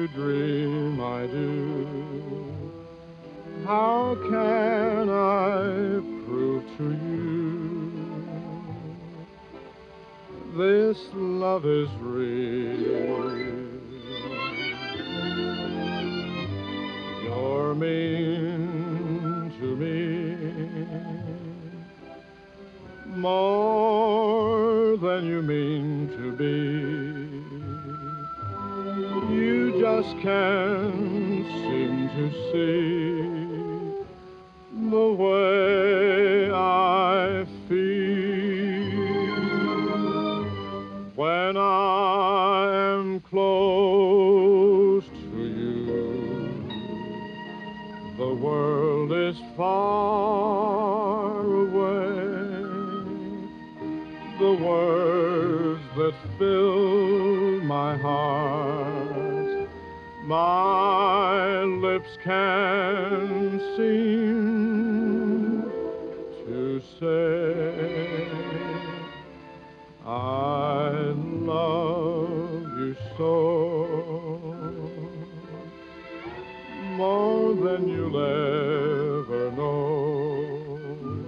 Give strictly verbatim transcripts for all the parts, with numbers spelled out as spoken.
dream I do. How can I prove to you this love is real? You're mean to me more than you mean to be. You just can't seem to see the way I feel when I am close to you. The world is far away. The words that fill my heart, my lips can seem to say. I love you so, more than you'll ever know,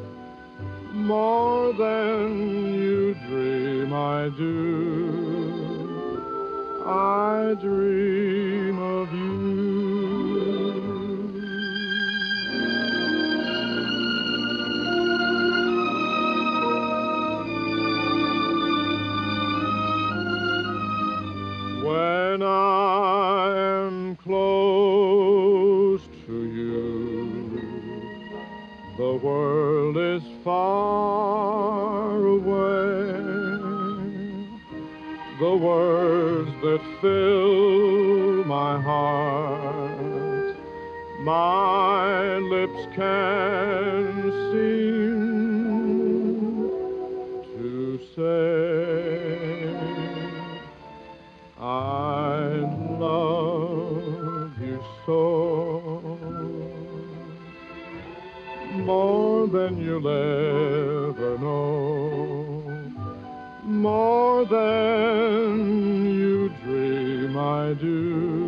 more than you dream I do. I dream of you. When I am close to you, the world is far away. The words that fill my heart, my lips can seem to say. I love you so, more than you'll ever know, more than you dream I do.